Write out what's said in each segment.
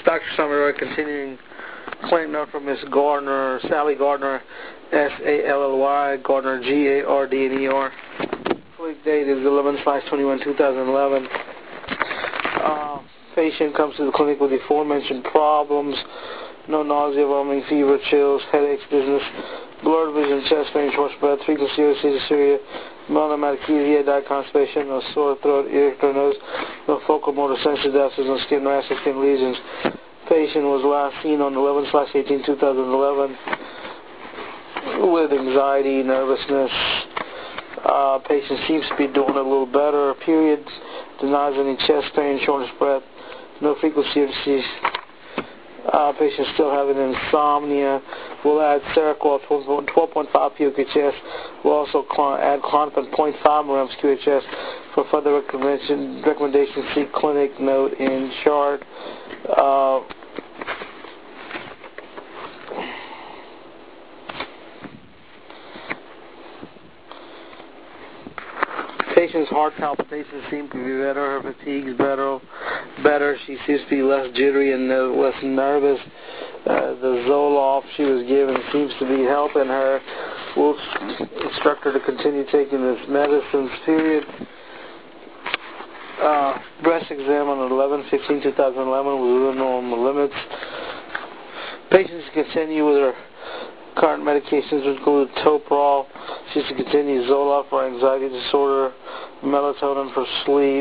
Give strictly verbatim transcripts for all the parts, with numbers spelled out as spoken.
Doctor Summer, continuing claim note from Miss Gardner, Sally Gardner, S A L L Y, Gardner, G A R D N E R. Clinic date is eleven twenty-one two thousand eleven. Uh, patient comes to the clinic with the aforementioned problems. No nausea, vomiting, fever, chills, headaches, dizziness, blurred vision, chest pain, short breath, frequency of dysuria, melanomaticemia, diet constipation, no sore throat, irritable nose, no focal motor sensory deficits, no skin rashes, skin lesions. Patient was last seen on eleven eighteen two thousand eleven with anxiety, nervousness. Uh, patient seems to be doing a little better. Periods, denies any chest pain, shortness of breath, no frequency of disease. Uh, patient still having insomnia. We'll add Seroquel twelve point five P Q H S. We'll also add Klonopin zero point five milligrams Q H S. For further recommendation, recommendation see clinic note in chart. Uh, Patient's heart palpitations seem to be better. Her fatigue's better. Better. She seems to be less jittery and uh, less nervous. Uh, the Zoloft she was given seems to be helping her. We'll instruct her to continue taking this medicines. Period. Uh, breast exam on eleven fifteen two thousand eleven with normal limits. Patients continue with her current medications, which include Toprol. She's to continue Zoloft for anxiety disorder, melatonin for sleep,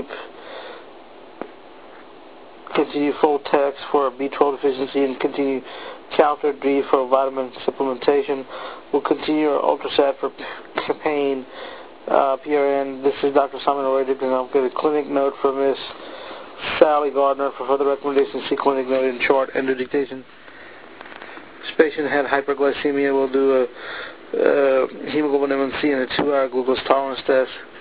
continue Foltex for B twelve deficiency, and continue Caltrate D for vitamin supplementation. We'll continue our Ultrasat for pain, uh, P R N. This is Doctor Simon Roedick, and I'll get a clinic note from Miss Sally Gardner. For further recommendations, see clinic note in chart and dictation. This patient had hyperglycemia. We'll do a uh, hemoglobin A one C and a two-hour glucose tolerance test.